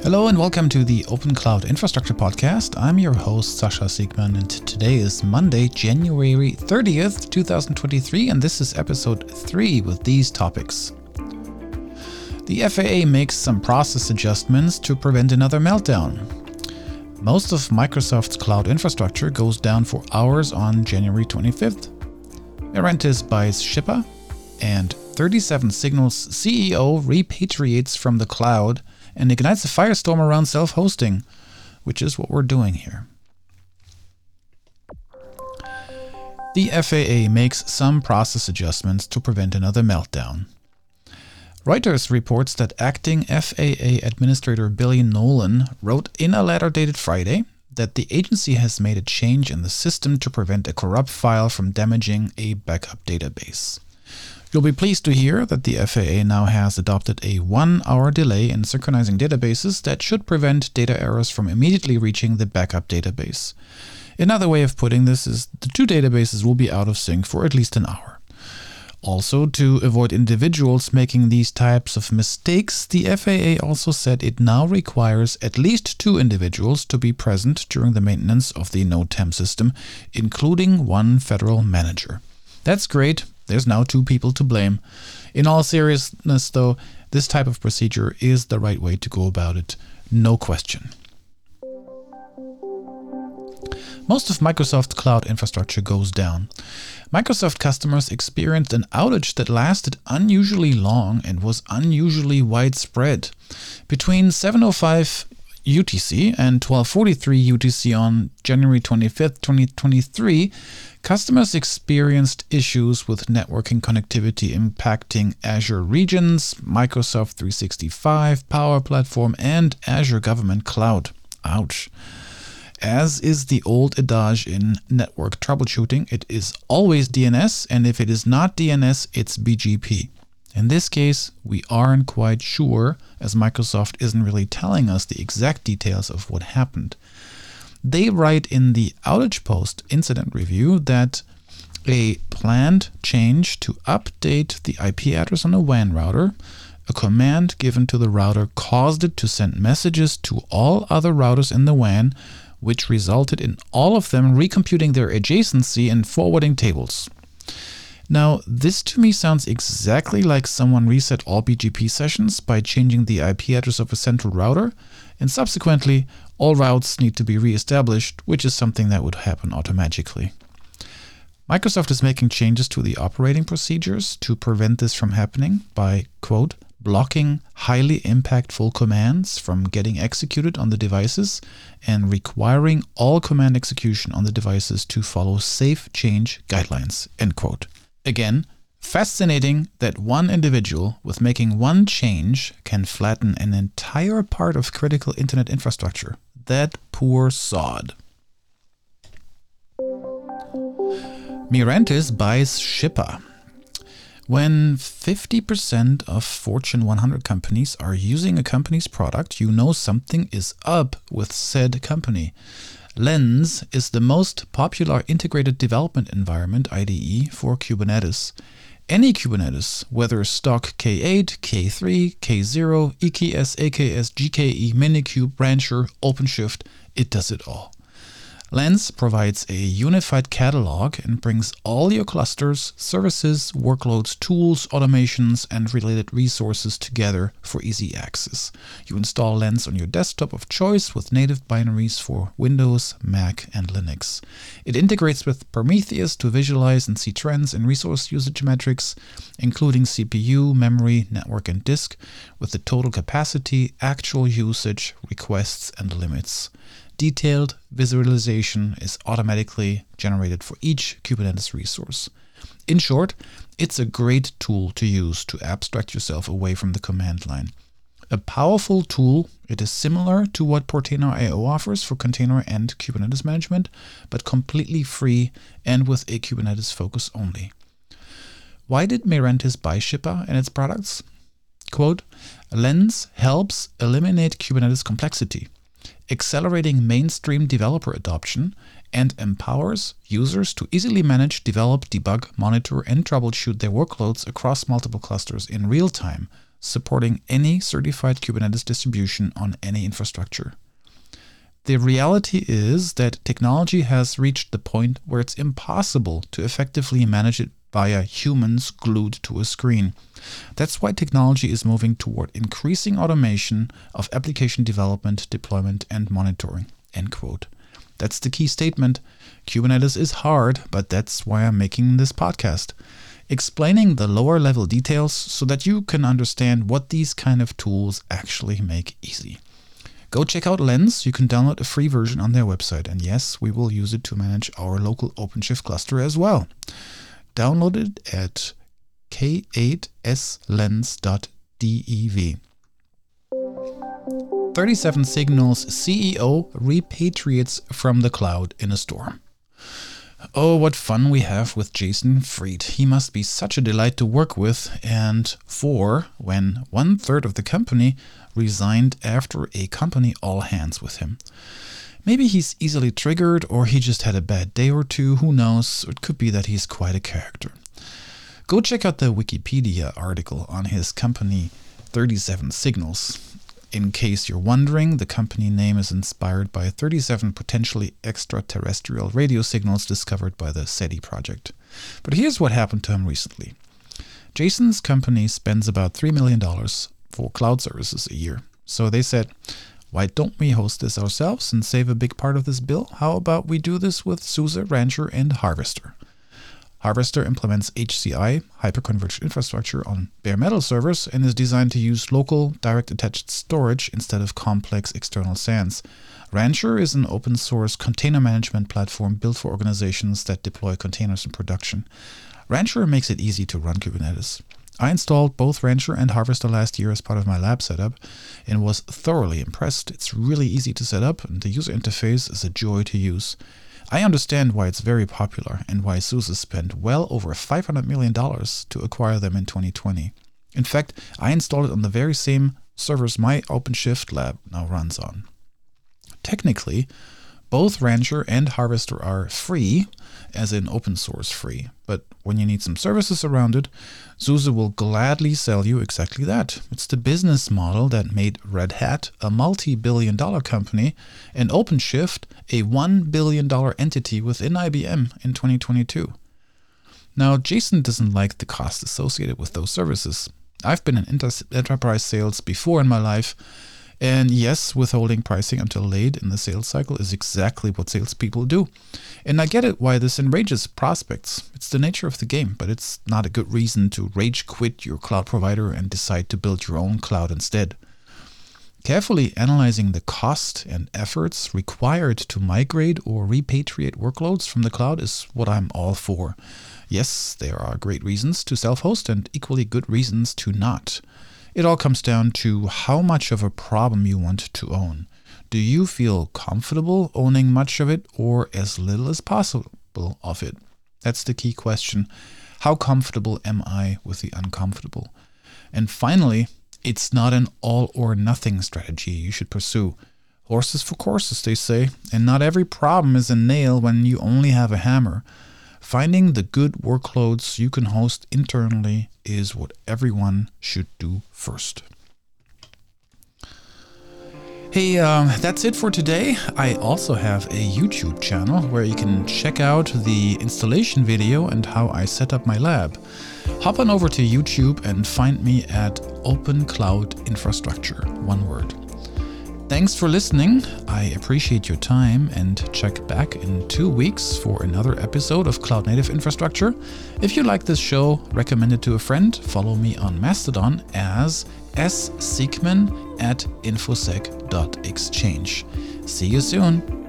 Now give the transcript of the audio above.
Hello and welcome to the Open Cloud Infrastructure Podcast. I'm your host, Sascha Siegmann, and today is Monday, January 30th, 2023, and this is episode 3 with these topics. The FAA makes some process adjustments to prevent another meltdown. Most of Microsoft's cloud infrastructure goes down for hours on January 25th. Mirantis buys Shippa, and 37 Signal's CEO repatriates from the cloud and ignites a firestorm around self-hosting, which is what we're doing here. The FAA makes some process adjustments to prevent another meltdown. Reuters reports that acting FAA Administrator Billy Nolen wrote in a letter dated Friday that the agency has made a change in the system to prevent a corrupt file from damaging a backup database. You'll be pleased to hear that the FAA now has adopted a 1-hour delay in synchronizing databases that should prevent data errors from immediately reaching the backup database. Another way of putting this is the two databases will be out of sync for at least an hour. Also, to avoid individuals making these types of mistakes, the FAA also said it now requires at least 2 individuals to be present during the maintenance of the NOTAM system, including one federal manager. That's great. There's now 2 people to blame. In all seriousness, though, this type of procedure is the right way to go about it. No question. Most of Microsoft cloud infrastructure goes down. Microsoft customers experienced an outage that lasted unusually long and was unusually widespread. Between 7:05 UTC and 12:43 UTC on January 25th, 2023, customers experienced issues with networking connectivity impacting Azure Regions, Microsoft 365, Power Platform, and Azure Government Cloud. Ouch. As is the old adage in network troubleshooting, it is always DNS, and if it is not DNS, it's BGP. In this case, we aren't quite sure, as Microsoft isn't really telling us the exact details of what happened. They write in the outage post incident review that a planned change to update the IP address on a WAN router, a command given to the router caused it to send messages to all other routers in the WAN, which resulted in all of them recomputing their adjacency and forwarding tables. Now, this to me sounds exactly like someone reset all BGP sessions by changing the IP address of a central router, and subsequently, all routes need to be re-established, which is something that would happen automatically. Microsoft is making changes to the operating procedures to prevent this from happening by, quote, blocking highly impactful commands from getting executed on the devices and requiring all command execution on the devices to follow safe change guidelines, end quote. Again, fascinating that one individual with making one change can flatten an entire part of critical internet infrastructure. That poor sod. Mirantis buys Shippa. When 50% of Fortune 100 companies are using a company's product, you know something is up with said company. Lens is the most popular integrated development environment IDE for Kubernetes. Any Kubernetes, whether stock K8, K3, K0, EKS, AKS, GKE, Minikube, Rancher, OpenShift, it does it all. Lens provides a unified catalog and brings all your clusters, services, workloads, tools, automations, and related resources together for easy access. You install Lens on your desktop of choice with native binaries for Windows, Mac, and Linux. It integrates with Prometheus to visualize and see trends in resource usage metrics, including CPU, memory, network, and disk, with the total capacity, actual usage, requests, and limits. Detailed visualization is automatically generated for each Kubernetes resource. In short, it's a great tool to use to abstract yourself away from the command line. A powerful tool, it is similar to what Portainer.io offers for container and Kubernetes management, but completely free and with a Kubernetes focus only. Why did Mirantis buy Shippa and its products? Quote, Lens helps eliminate Kubernetes complexity, accelerating mainstream developer adoption, and empowers users to easily manage, develop, debug, monitor, and troubleshoot their workloads across multiple clusters in real time, supporting any certified Kubernetes distribution on any infrastructure. The reality is that technology has reached the point where it's impossible to effectively manage it via humans glued to a screen. That's why technology is moving toward increasing automation of application development, deployment, and monitoring. End quote. That's the key statement. Kubernetes is hard, but that's why I'm making this podcast. Explaining the lower level details so that you can understand what these kind of tools actually make easy. Go check out Lens. You can download a free version on their website. And yes, we will use it to manage our local OpenShift cluster as well. Download it at k8slens.dev. 37 Signals CEO repatriates from the cloud in a storm. Oh, what fun we have with Jason Fried. He must be such a delight to work with and for when 1/3 of the company resigned after a company all hands with him. Maybe he's easily triggered or he just had a bad day or two, who knows? It could be that he's quite a character. Go check out the Wikipedia article on his company 37 Signals. In case you're wondering, the company name is inspired by 37 potentially extraterrestrial radio signals discovered by the SETI project. But here's what happened to him recently. Jason's company spends about $3 million for cloud services a year. So they said, why don't we host this ourselves and save a big part of this bill? How about we do this with SUSE, Rancher, and Harvester? Harvester implements HCI, hyperconverged infrastructure, on bare metal servers and is designed to use local, direct attached storage instead of complex external SANs. Rancher is an open source container management platform built for organizations that deploy containers in production. Rancher makes it easy to run Kubernetes. I installed both Rancher and Harvester last year as part of my lab setup and was thoroughly impressed. It's really easy to set up and the user interface is a joy to use. I understand why it's very popular and why SUSE spent well over $500 million to acquire them in 2020. In fact, I installed it on the very same servers my OpenShift lab now runs on. Technically, both Rancher and Harvester are free, as in open source free, but when you need some services around it, SUSE will gladly sell you exactly that. It's the business model that made Red Hat a multi-billion-dollar company and OpenShift a $1 billion entity within IBM in 2022. Now, Jason doesn't like the cost associated with those services. I've been in enterprise sales before in my life, and yes, withholding pricing until late in the sales cycle is exactly what salespeople do. And I get it why this enrages prospects. It's the nature of the game, but it's not a good reason to rage quit your cloud provider and decide to build your own cloud instead. Carefully analyzing the cost and efforts required to migrate or repatriate workloads from the cloud is what I'm all for. Yes, there are great reasons to self-host and equally good reasons to not. It all comes down to how much of a problem you want to own. Do you feel comfortable owning much of it or as little as possible of it? That's the key question. How comfortable am I with the uncomfortable? And finally, it's not an all or nothing strategy you should pursue. Horses for courses, they say, and not every problem is a nail when you only have a hammer. Finding the good workloads you can host internally is what everyone should do first. Hey, that's it for today. I also have a YouTube channel where you can check out the installation video and how I set up my lab. Hop on over to YouTube and find me at Open Cloud Infrastructure, one word. Thanks for listening. I appreciate your time and check back in 2 weeks for another episode of Cloud Native Infrastructure. If you like this show, recommend it to a friend. Follow me on Mastodon as ssiegman@infosec.exchange. See you soon.